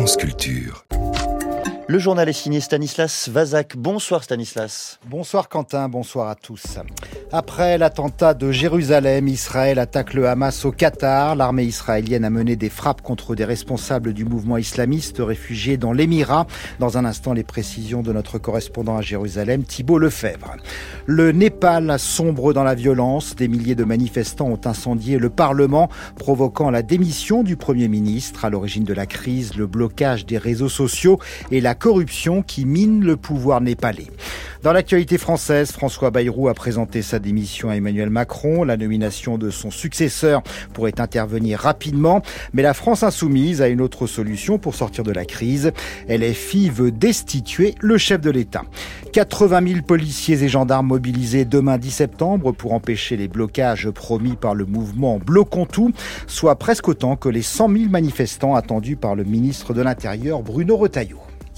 France Culture. Le journal est signé Stanislas Vazak. Bonsoir Stanislas. Bonsoir Quentin, bonsoir à tous. Après l'attentat de Jérusalem, Israël attaque le Hamas au Qatar. L'armée israélienne a mené des frappes contre des responsables du mouvement islamiste réfugiés dans l'Émirat. Dans un instant, les précisions de notre correspondant à Jérusalem, Thibault Lefebvre. Le Népal sombre dans la violence. Des milliers de manifestants ont incendié le Parlement, provoquant la démission du Premier ministre. À l'origine de la crise, le blocage des réseaux sociaux et la corruption qui mine le pouvoir népalais. Dans l'actualité française, François Bayrou a présenté sa démission à Emmanuel Macron. La nomination de son successeur pourrait intervenir rapidement, mais la France insoumise a une autre solution pour sortir de la crise. LFI veut destituer le chef de l'État. 80 000 policiers et gendarmes mobilisés demain 10 septembre pour empêcher les blocages promis par le mouvement Bloquons tout, soit presque autant que les 100 000 manifestants attendus par le ministre de l'Intérieur Bruno Retailleau.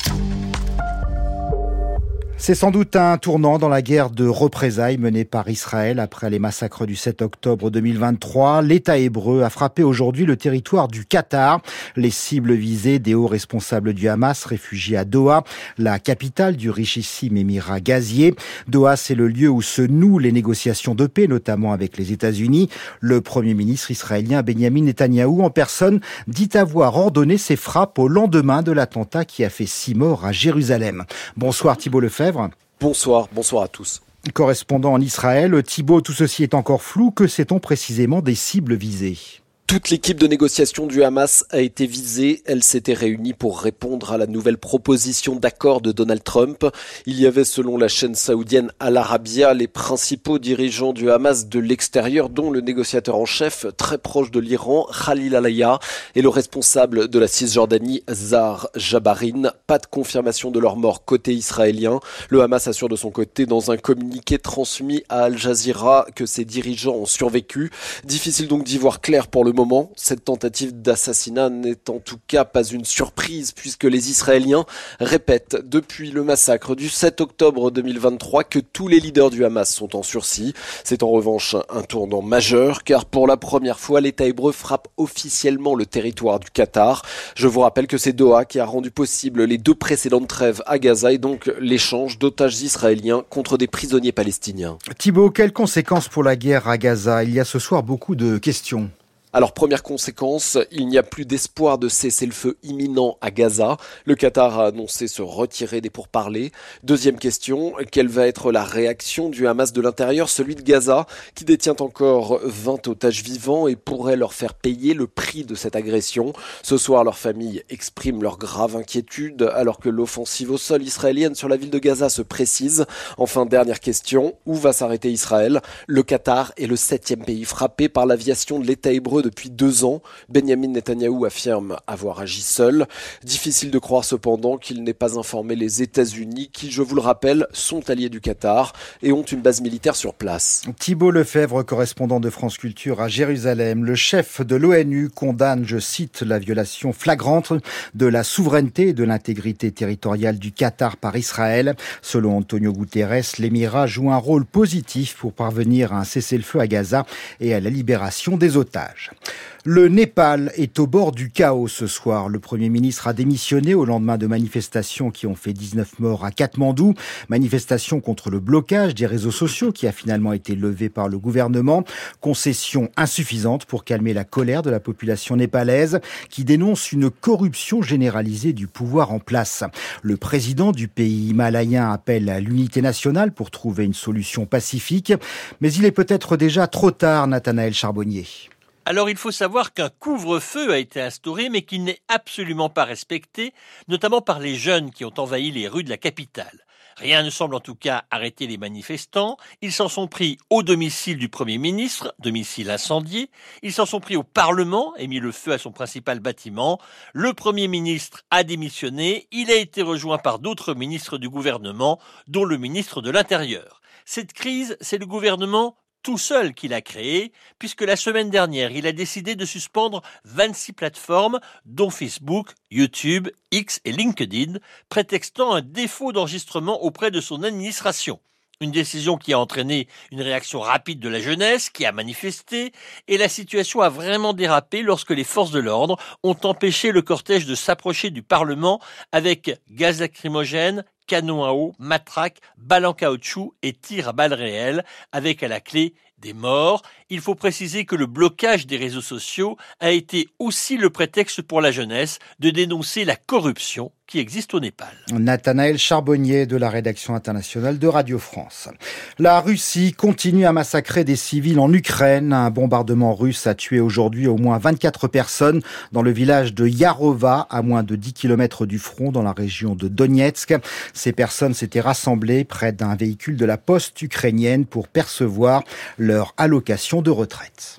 C'est sans doute un tournant dans la guerre de représailles menée par Israël après les massacres du 7 octobre 2023. L'État hébreu a frappé aujourd'hui le territoire du Qatar. Les cibles visées, des hauts responsables du Hamas réfugiés à Doha, la capitale du richissime émirat gazier. Doha, c'est le lieu où se nouent les négociations de paix, notamment avec les États-Unis. Le Premier ministre israélien Benjamin Netanyahou, en personne, dit avoir ordonné ces frappes au lendemain de l'attentat qui a fait 6 morts à Jérusalem. Bonsoir Thibault Lefebvre. Bonsoir à tous. Correspondant en Israël, Thibault, tout ceci est encore flou. Que sait-on précisément des cibles visées ? Toute l'équipe de négociation du Hamas a été visée. Elle s'était réunie pour répondre à la nouvelle proposition d'accord de Donald Trump. Il y avait, selon la chaîne saoudienne Al Arabiya, les principaux dirigeants du Hamas de l'extérieur, dont le négociateur en chef, très proche de l'Iran, Khalil al-Hayya, et le responsable de la Cisjordanie, Zahar Jabarin. Pas de confirmation de leur mort côté israélien. Le Hamas assure de son côté, dans un communiqué transmis à Al Jazeera, que ses dirigeants ont survécu. Difficile donc d'y voir clair pour le moment. Cette tentative d'assassinat n'est en tout cas pas une surprise puisque les Israéliens répètent depuis le massacre du 7 octobre 2023 que tous les leaders du Hamas sont en sursis. C'est en revanche un tournant majeur car pour la première fois l'État hébreu frappe officiellement le territoire du Qatar. Je vous rappelle que c'est Doha qui a rendu possible les 2 précédentes trêves à Gaza et donc l'échange d'otages israéliens contre des prisonniers palestiniens. Thibault, quelles conséquences pour la guerre à Gaza ? Il y a ce soir beaucoup de questions. Alors, première conséquence, il n'y a plus d'espoir de cessez-le-feu imminent à Gaza. Le Qatar a annoncé se retirer des pourparlers. Deuxième question, quelle va être la réaction du Hamas de l'intérieur, celui de Gaza, qui détient encore 20 otages vivants et pourrait leur faire payer le prix de cette agression. Ce soir, leurs familles expriment leur grave inquiétude alors que l'offensive au sol israélienne sur la ville de Gaza se précise. Enfin, dernière question, où va s'arrêter Israël ? Le Qatar est le 7e pays frappé par l'aviation de l'État hébreu depuis 2 ans. Benjamin Netanyahou affirme avoir agi seul. Difficile de croire cependant qu'il n'ait pas informé les États-Unis qui, je vous le rappelle, sont alliés du Qatar et ont une base militaire sur place. Thibault Lefebvre, correspondant de France Culture à Jérusalem. Le chef de l'ONU condamne, je cite, la violation flagrante de la souveraineté et de l'intégrité territoriale du Qatar par Israël. Selon Antonio Guterres, l'Émirat joue un rôle positif pour parvenir à un cessez-le-feu à Gaza et à la libération des otages. Le Népal est au bord du chaos ce soir. Le Premier ministre a démissionné au lendemain de manifestations qui ont fait 19 morts à Katmandou. Manifestations contre le blocage des réseaux sociaux qui a finalement été levé par le gouvernement. Concession insuffisante pour calmer la colère de la population népalaise qui dénonce une corruption généralisée du pouvoir en place. Le président du pays himalayen appelle à l'unité nationale pour trouver une solution pacifique. Mais il est peut-être déjà trop tard, Nathanaël Charbonnier. Alors il faut savoir qu'un couvre-feu a été instauré mais qu'il n'est absolument pas respecté, notamment par les jeunes qui ont envahi les rues de la capitale. Rien ne semble en tout cas arrêter les manifestants. Ils s'en sont pris au domicile du Premier ministre, domicile incendié. Ils s'en sont pris au Parlement et mis le feu à son principal bâtiment. Le Premier ministre a démissionné. Il a été rejoint par d'autres ministres du gouvernement, dont le ministre de l'Intérieur. Cette crise, c'est le gouvernement tout seul qu'il a créé, puisque la semaine dernière, il a décidé de suspendre 26 plateformes, dont Facebook, YouTube, X et LinkedIn, prétextant un défaut d'enregistrement auprès de son administration. Une décision qui a entraîné une réaction rapide de la jeunesse, qui a manifesté, et la situation a vraiment dérapé lorsque les forces de l'ordre ont empêché le cortège de s'approcher du Parlement avec gaz lacrymogène, canons à eau, matraques, balles en caoutchouc et tirs à balles réelles, avec à la clé des morts. Il faut préciser que le blocage des réseaux sociaux a été aussi le prétexte pour la jeunesse de dénoncer la corruption qui existe au Népal. Nathanaël Charbonnier de la rédaction internationale de Radio France. La Russie continue à massacrer des civils en Ukraine. Un bombardement russe a tué aujourd'hui au moins 24 personnes dans le village de Yarova, à moins de 10 km du front dans la région de Donetsk. Ces personnes s'étaient rassemblées près d'un véhicule de la poste ukrainienne pour percevoir leur allocation de retraite.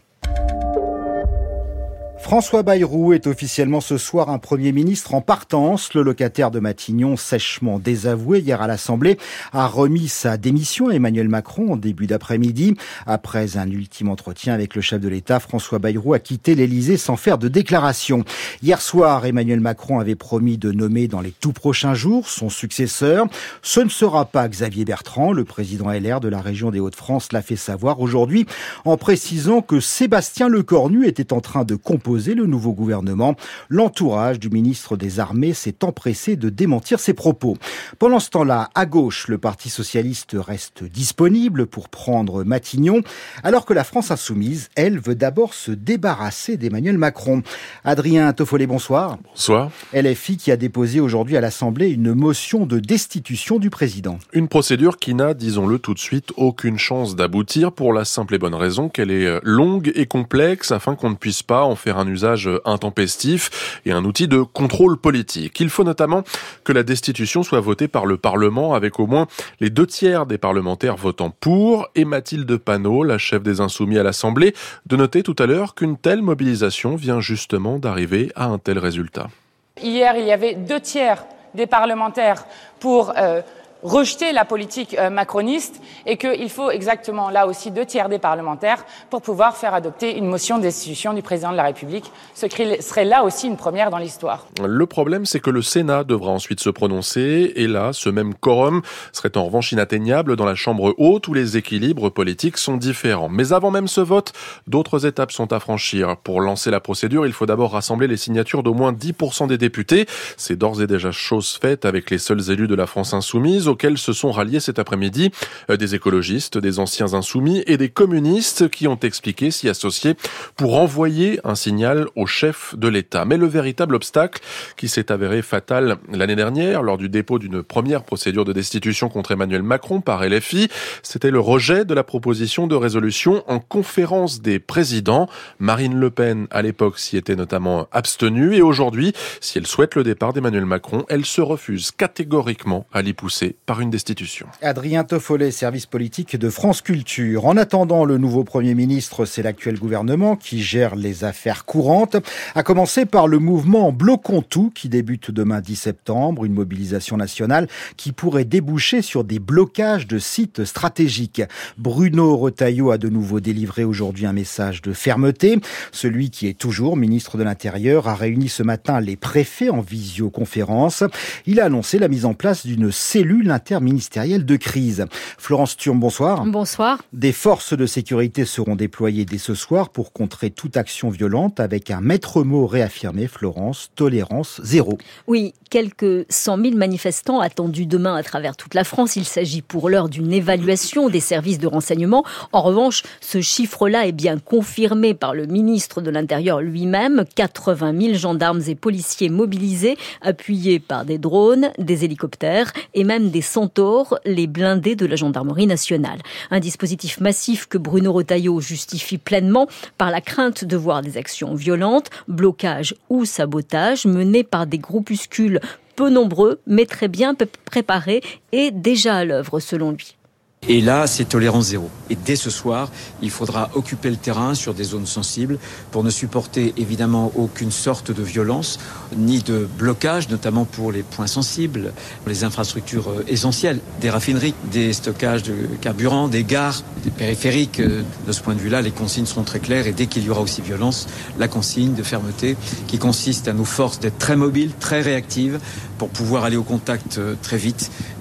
François Bayrou est officiellement ce soir un Premier ministre en partance. Le locataire de Matignon, sèchement désavoué hier à l'Assemblée, a remis sa démission à Emmanuel Macron en début d'après-midi. Après un ultime entretien avec le chef de l'État, François Bayrou a quitté l'Élysée sans faire de déclaration. Hier soir, Emmanuel Macron avait promis de nommer dans les tout prochains jours son successeur. Ce ne sera pas Xavier Bertrand. Le président LR de la région des Hauts-de-France l'a fait savoir aujourd'hui en précisant que Sébastien Lecornu était en train de composer le nouveau gouvernement. L'entourage du ministre des Armées s'est empressé de démentir ses propos. Pendant ce temps-là, à gauche, le Parti socialiste reste disponible pour prendre Matignon, alors que la France insoumise, elle, veut d'abord se débarrasser d'Emmanuel Macron. Adrien Toffollet, bonsoir. Bonsoir. LFI qui a déposé aujourd'hui à l'Assemblée une motion de destitution du président. Une procédure qui n'a, disons-le tout de suite, aucune chance d'aboutir pour la simple et bonne raison qu'elle est longue et complexe afin qu'on ne puisse pas en faire un usage intempestif et un outil de contrôle politique. Il faut notamment que la destitution soit votée par le Parlement avec au moins les 2/3 des parlementaires votant pour, et Mathilde Panot, la chef des Insoumis à l'Assemblée, de noter tout à l'heure qu'une telle mobilisation vient justement d'arriver à un tel résultat. Hier, il y avait 2/3 des parlementaires pour rejeter la politique macroniste et qu'il faut exactement là aussi 2/3 des parlementaires pour pouvoir faire adopter une motion de destitution du président de la République, ce qui serait là aussi une première dans l'histoire. Le problème, c'est que le Sénat devra ensuite se prononcer et là, ce même quorum serait en revanche inatteignable dans la Chambre haute où les équilibres politiques sont différents. Mais avant même ce vote, d'autres étapes sont à franchir. Pour lancer la procédure, il faut d'abord rassembler les signatures d'au moins 10% des députés. C'est d'ores et déjà chose faite avec les seuls élus de la France insoumise auxquels se sont ralliés cet après-midi des écologistes, des anciens insoumis et des communistes qui ont expliqué s'y associer pour envoyer un signal au chef de l'État. Mais le véritable obstacle qui s'est avéré fatal l'année dernière lors du dépôt d'une première procédure de destitution contre Emmanuel Macron par LFI, c'était le rejet de la proposition de résolution en conférence des présidents. Marine Le Pen, à l'époque, s'y était notamment abstenue et aujourd'hui, si elle souhaite le départ d'Emmanuel Macron, elle se refuse catégoriquement à l'y pousser par une destitution. Adrien Toffollet, service politique de France Culture. En attendant, le nouveau Premier ministre, c'est l'actuel gouvernement qui gère les affaires courantes, à commencer par le mouvement Bloquons tout qui débute demain 10 septembre, une mobilisation nationale qui pourrait déboucher sur des blocages de sites stratégiques. Bruno Retailleau a de nouveau délivré aujourd'hui un message de fermeté. Celui qui est toujours ministre de l'Intérieur a réuni ce matin les préfets en visioconférence. Il a annoncé la mise en place d'une cellule interministérielle de crise. Florence Thurm, bonsoir. Bonsoir. Des forces de sécurité seront déployées dès ce soir pour contrer toute action violente avec un maître mot réaffirmé, Florence, tolérance zéro. Oui, quelques 100 000 manifestants attendus demain à travers toute la France. Il s'agit pour l'heure d'une évaluation des services de renseignement. En revanche, ce chiffre-là est bien confirmé par le ministre de l'Intérieur lui-même. 80 000 gendarmes et policiers mobilisés, appuyés par des drones, des hélicoptères et même des Centaures, les blindés de la gendarmerie nationale. Un dispositif massif que Bruno Retailleau justifie pleinement par la crainte de voir des actions violentes, blocages ou sabotages menés par des groupuscules peu nombreux, mais très bien préparés et déjà à l'œuvre selon lui. Et là, c'est tolérance zéro. Et dès ce soir, il faudra occuper le terrain sur des zones sensibles pour ne supporter évidemment aucune sorte de violence, ni de blocage, notamment pour les points sensibles, les infrastructures essentielles, des raffineries, des stockages de carburant, des gares, des périphériques. De ce point de vue-là, les consignes seront très claires et dès qu'il y aura aussi violence, la consigne de fermeté qui consiste à nos forces d'être très mobiles, très réactives pour pouvoir aller au contact très vite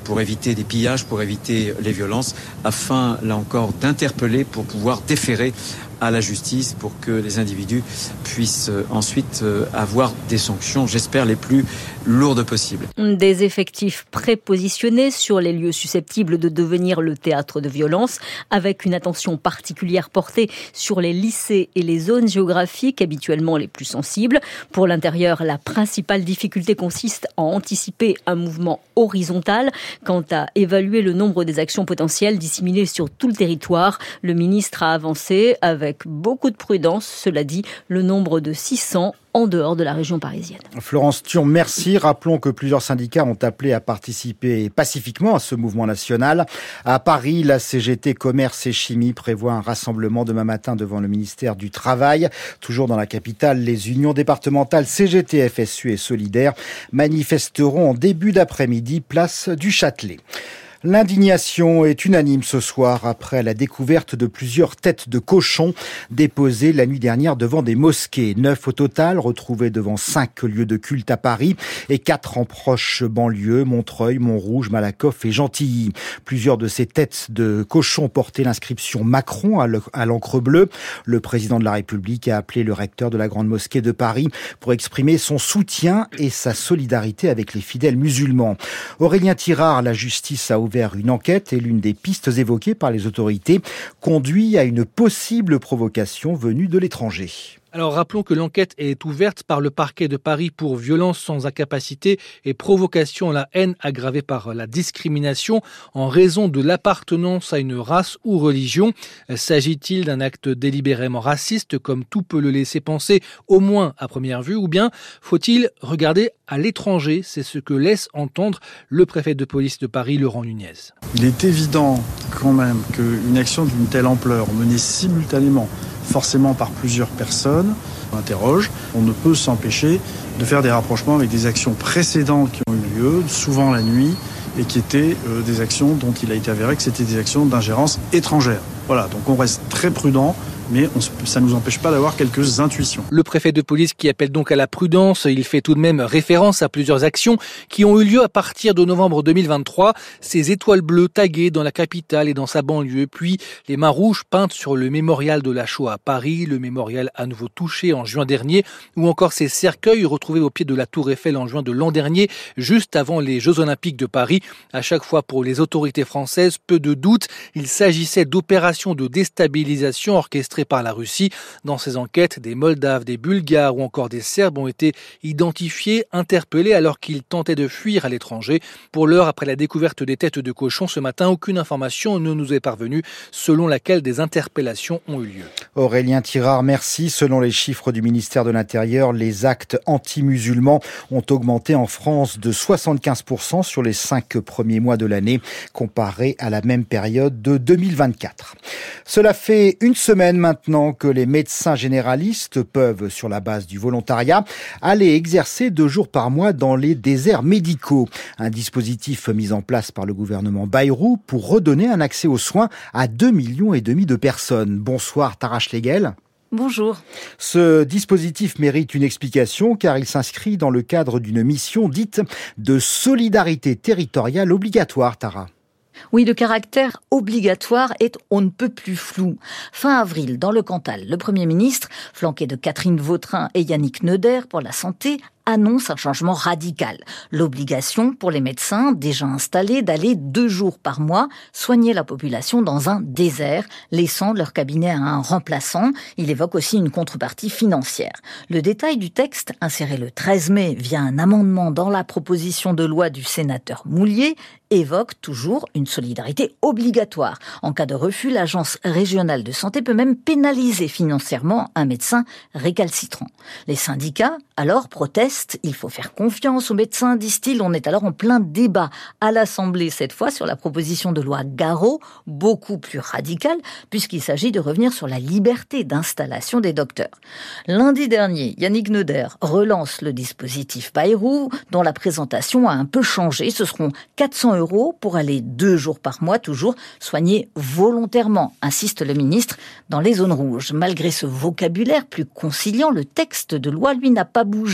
pour éviter des pillages, pour éviter les violences, afin, là encore, d'interpeller pour pouvoir déférer à la justice pour que les individus puissent ensuite avoir des sanctions, j'espère, les plus lourdes possibles. Des effectifs prépositionnés sur les lieux susceptibles de devenir le théâtre de violences, avec une attention particulière portée sur les lycées et les zones géographiques habituellement les plus sensibles. Pour l'intérieur, la principale difficulté consiste à anticiper un mouvement horizontal. Quant à évaluer le nombre des actions potentielles disséminées sur tout le territoire, le ministre a avancé avec beaucoup de prudence, cela dit, le nombre de 600 en dehors de la région parisienne. Florence Thion, merci. Rappelons que plusieurs syndicats ont appelé à participer pacifiquement à ce mouvement national. À Paris, la CGT Commerce et Chimie prévoit un rassemblement demain matin devant le ministère du Travail. Toujours dans la capitale, les unions départementales CGT, FSU et Solidaires manifesteront en début d'après-midi, place du Châtelet. L'indignation est unanime ce soir après la découverte de plusieurs têtes de cochons déposées la nuit dernière devant des mosquées. 9 au total, retrouvées devant 5 lieux de culte à Paris et 4 en proche banlieue, Montreuil, Montrouge, Malakoff et Gentilly. Plusieurs de ces têtes de cochons portaient l'inscription Macron à l'encre bleue. Le président de la République a appelé le recteur de la Grande Mosquée de Paris pour exprimer son soutien et sa solidarité avec les fidèles musulmans. Aurélien Tirard, la justice a ouvert une enquête et l'une des pistes évoquées par les autorités conduit à une possible provocation venue de l'étranger. Alors rappelons que l'enquête est ouverte par le parquet de Paris pour violence sans incapacité et provocation à la haine aggravée par la discrimination en raison de l'appartenance à une race ou religion. S'agit-il d'un acte délibérément raciste comme tout peut le laisser penser, au moins à première vue, ou bien faut-il regarder à l'étranger? C'est ce que laisse entendre le préfet de police de Paris, Laurent Nunez. Il est évident quand même qu'une action d'une telle ampleur menée simultanément forcément par plusieurs personnes, on ne peut s'empêcher de faire des rapprochements avec des actions précédentes qui ont eu lieu, souvent la nuit, et qui étaient des actions dont il a été avéré que c'était des actions d'ingérence étrangère. Voilà, donc on reste très prudent, mais ça ne nous empêche pas d'avoir quelques intuitions. Le préfet de police qui appelle donc à la prudence, il fait tout de même référence à plusieurs actions qui ont eu lieu à partir de novembre 2023. Ces étoiles bleues taguées dans la capitale et dans sa banlieue, puis les mains rouges peintes sur le mémorial de la Shoah à Paris, le mémorial à nouveau touché en juin dernier, ou encore ces cercueils retrouvés au pied de la Tour Eiffel en juin de l'an dernier, juste avant les Jeux Olympiques de Paris. À chaque fois pour les autorités françaises, peu de doute, il s'agissait d'opérations de déstabilisation orchestrées par la Russie. Dans ces enquêtes, des Moldaves, des Bulgares ou encore des Serbes ont été identifiés, interpellés alors qu'ils tentaient de fuir à l'étranger. Pour l'heure, après la découverte des têtes de cochons ce matin, aucune information ne nous est parvenue selon laquelle des interpellations ont eu lieu. Aurélien Tirard, merci. Selon les chiffres du ministère de l'Intérieur, les actes anti-musulmans ont augmenté en France de 75% sur les 5 premiers mois de l'année, comparé à la même période de 2024. Cela fait une semaine maintenant que les médecins généralistes peuvent, sur la base du volontariat, aller exercer 2 jours par mois dans les déserts médicaux. Un dispositif mis en place par le gouvernement Bayrou pour redonner un accès aux soins à 2,5 millions de personnes. Bonsoir Tara Schlegel. Bonjour. Ce dispositif mérite une explication car il s'inscrit dans le cadre d'une mission dite de solidarité territoriale obligatoire, Tara. Oui, le caractère obligatoire est on ne peut plus flou. Fin avril, dans le Cantal, le Premier ministre, flanqué de Catherine Vautrin et Yannick Neuder pour la santé, annonce un changement radical. L'obligation pour les médecins déjà installés d'aller 2 jours par mois soigner la population dans un désert, laissant leur cabinet à un remplaçant. Il évoque aussi une contrepartie financière. Le détail du texte, inséré le 13 mai via un amendement dans la proposition de loi du sénateur Moulier, évoque toujours une solidarité obligatoire. En cas de refus, l'agence régionale de santé peut même pénaliser financièrement un médecin récalcitrant. Les syndicats, alors, protestent. Il faut faire confiance aux médecins, disent-ils. On est alors en plein débat à l'Assemblée, cette fois, sur la proposition de loi Garot, beaucoup plus radicale, puisqu'il s'agit de revenir sur la liberté d'installation des docteurs. Lundi dernier, Yannick Neuder relance le dispositif Bayrou, dont la présentation a un peu changé. Ce seront 400 € pour aller 2 jours par mois, toujours soigner volontairement, insiste le ministre, dans les zones rouges. Malgré ce vocabulaire plus conciliant, le texte de loi, lui, n'a pas bougé.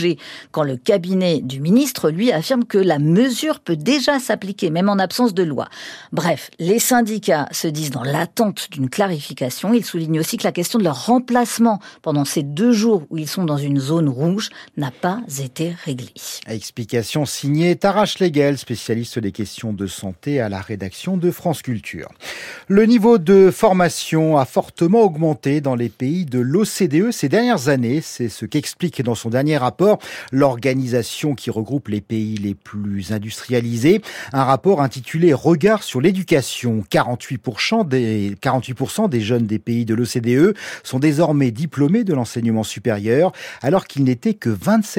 quand le cabinet du ministre, lui, affirme que la mesure peut déjà s'appliquer, même en absence de loi. Bref, les syndicats se disent dans l'attente d'une clarification. Ils soulignent aussi que la question de leur remplacement pendant ces 2 jours où ils sont dans une zone rouge n'a pas été réglée. Explication signée Tara Schlegel, spécialiste des questions de santé à la rédaction de France Culture. Le niveau de formation a fortement augmenté dans les pays de l'OCDE ces dernières années. C'est ce qu'explique dans son dernier rapport l'organisation qui regroupe les pays les plus industrialisés. Un rapport intitulé « Regard sur l'éducation ». 48% des jeunes des pays de l'OCDE sont désormais diplômés de l'enseignement supérieur, alors qu'ils n'étaient que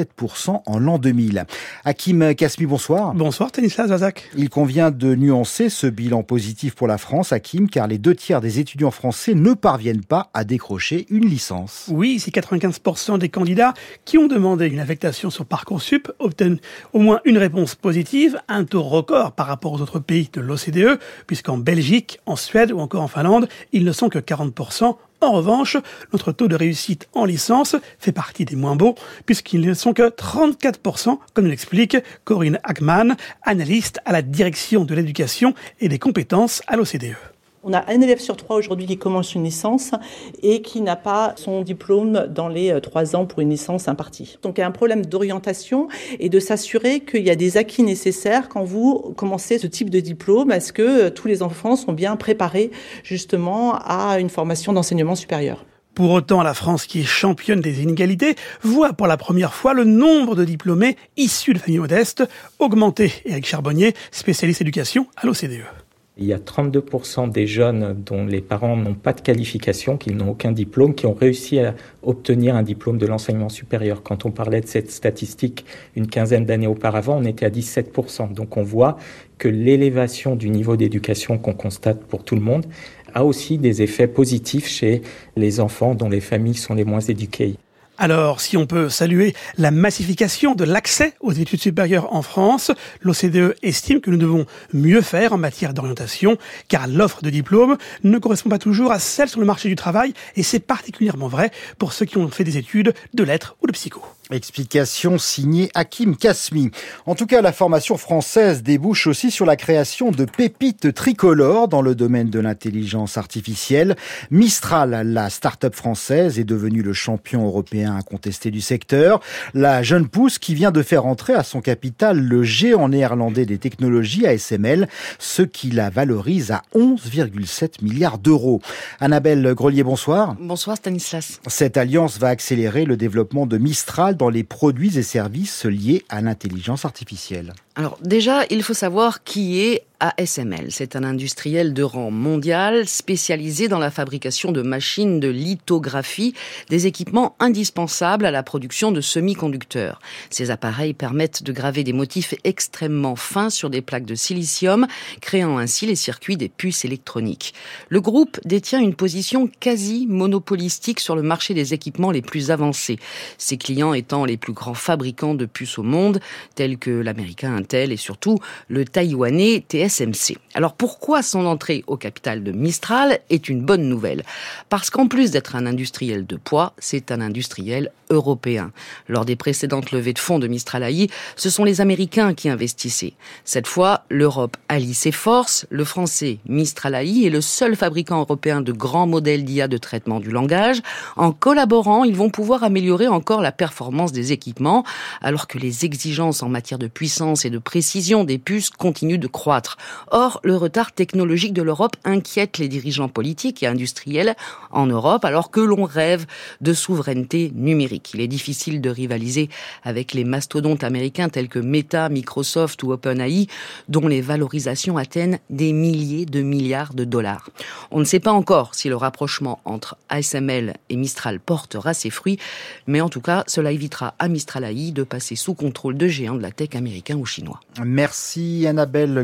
27% en l'an 2000. Hakim Kasmi, bonsoir. Bonsoir Stanislas Vazak. Il convient de nuancer ce bilan positif pour la France, Hakim, car les 2/3 des étudiants français ne parviennent pas à décrocher une licence. Oui, c'est 95% des candidats qui ont demandé une affectation sur Parcoursup obtiennent au moins une réponse positive, un taux record par rapport aux autres pays de l'OCDE, puisqu'en Belgique, en Suède ou encore en Finlande, ils ne sont que 40%. En revanche, notre taux de réussite en licence fait partie des moins bons, puisqu'ils ne sont que 34%, comme l'explique Corinne Ackman, analyste à la direction de l'éducation et des compétences à l'OCDE. On a un élève sur 3 aujourd'hui qui commence une licence et qui n'a pas son diplôme dans les 3 ans pour une licence impartie. Donc il y a un problème d'orientation et de s'assurer qu'il y a des acquis nécessaires quand vous commencez ce type de diplôme. Est-ce que tous les enfants sont bien préparés justement à une formation d'enseignement supérieur ? Pour autant, la France, qui est championne des inégalités, voit pour la première fois le nombre de diplômés issus de familles modestes augmenter. Éric Charbonnier, spécialiste éducation à l'OCDE. Il y a 32% des jeunes dont les parents n'ont pas de qualification, qui n'ont aucun diplôme, qui ont réussi à obtenir un diplôme de l'enseignement supérieur. Quand on parlait de cette statistique une quinzaine d'années auparavant, on était à 17%. Donc on voit que l'élévation du niveau d'éducation qu'on constate pour tout le monde a aussi des effets positifs chez les enfants dont les familles sont les moins éduquées. Alors, si on peut saluer la massification de l'accès aux études supérieures en France, l'OCDE estime que nous devons mieux faire en matière d'orientation, car l'offre de diplômes ne correspond pas toujours à celle sur le marché du travail, et c'est particulièrement vrai pour ceux qui ont fait des études de lettres ou de psycho. Explication signée Hakim Kasmi. En tout cas, la formation française débouche aussi sur la création de pépites tricolores dans le domaine de l'intelligence artificielle. Mistral, la start-up française, est devenue le champion européen incontesté du secteur. La jeune pousse qui vient de faire entrer à son capital le géant néerlandais des technologies ASML, ce qui la valorise à 11,7 milliards d'euros. Annabelle Grelier, bonsoir. Bonsoir Stanislas. Cette alliance va accélérer le développement de Mistral dans les produits et services liés à l'intelligence artificielle. Alors déjà, il faut savoir qui est ASML. C'est un industriel de rang mondial spécialisé dans la fabrication de machines de lithographie, des équipements indispensables à la production de semi-conducteurs. Ces appareils permettent de graver des motifs extrêmement fins sur des plaques de silicium, créant ainsi les circuits des puces électroniques. Le groupe détient une position quasi monopolistique sur le marché des équipements les plus avancés, ses clients étant les plus grands fabricants de puces au monde, tels que l'américain Intel et surtout le taïwanais TSMC. Alors pourquoi son entrée au capital de Mistral est une bonne nouvelle ? Parce qu'en plus d'être un industriel de poids, c'est un industriel européen. Lors des précédentes levées de fonds de Mistral AI, ce sont les Américains qui investissaient. Cette fois, l'Europe allie ses forces. Le français Mistral AI est le seul fabricant européen de grands modèles d'IA de traitement du langage. En collaborant, ils vont pouvoir améliorer encore la performance des équipements, alors que les exigences en matière de puissance et de précision des puces continuent de croître. Or, le retard technologique de l'Europe inquiète les dirigeants politiques et industriels en Europe, alors que l'on rêve de souveraineté numérique. Il est difficile de rivaliser avec les mastodontes américains tels que Meta, Microsoft ou OpenAI, dont les valorisations atteignent des milliers de milliards de dollars. On ne sait pas encore si le rapprochement entre ASML et Mistral portera ses fruits, mais en tout cas, cela évitera à Mistral AI de passer sous contrôle de géants de la tech américains ou chinois. Merci Annabelle Grelier.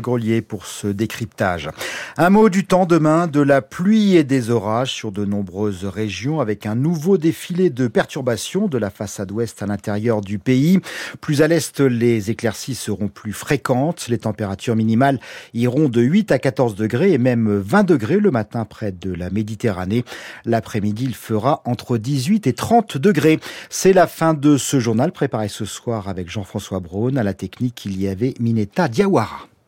pour ce décryptage. Un mot du temps demain, de la pluie et des orages sur de nombreuses régions avec un nouveau défilé de perturbations de la façade ouest à l'intérieur du pays. Plus à l'est, les éclaircies seront plus fréquentes. Les températures minimales iront de 8 à 14 degrés et même 20 degrés le matin près de la Méditerranée. L'après-midi, il fera entre 18 et 30 degrés. C'est la fin de ce journal préparé ce soir avec Jean-François Braun. À la technique, il y avait Mineta Diawara.